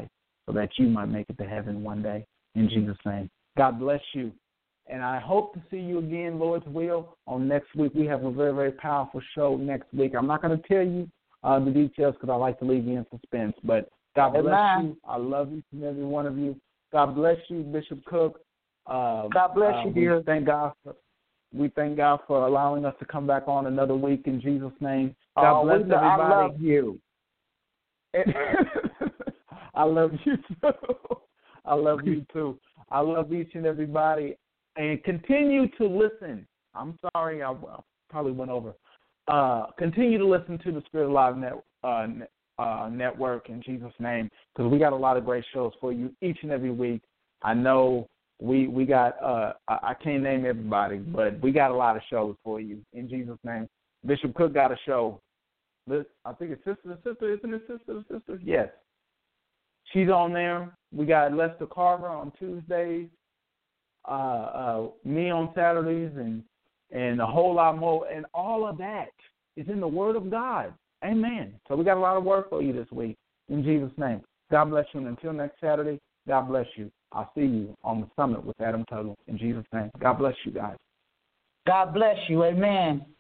so that you might make it to heaven one day. In Jesus' name. God bless you. And I hope to see you again, Lord's will, on next week. We have a very, very powerful show next week. I'm not going to tell you uh, the details because I like to leave you in suspense. But God bless Amen. you. I love each and every one of you. God bless you, Bishop Cook. Uh, God bless uh, you, dear. Thank God for, we thank God for allowing us to come back on another week in Jesus' name. God oh, bless we, everybody. I love you. I love you too. I love you too. I love each and everybody. And continue to listen. I'm sorry, I, I probably went over. Uh, continue to listen to the Spirit Alive Net, uh, uh, Network in Jesus' name, because we got a lot of great shows for you each and every week. I know we we got, uh, I, I can't name everybody, but we got a lot of shows for you in Jesus' name. Bishop Cook got a show. I think it's Sister to Sister, isn't it Sister to Sister? Yes. She's on there. We got Lester Carver on Tuesdays. Uh, uh, me on Saturdays, and and a whole lot more, and all of that is in the Word of God. Amen. So we got a lot of work for you this week in Jesus' name. God bless you, and until next Saturday, God bless you. I'll see you on the summit with Adam Tuttle in Jesus' name. God bless you guys. God bless you. Amen.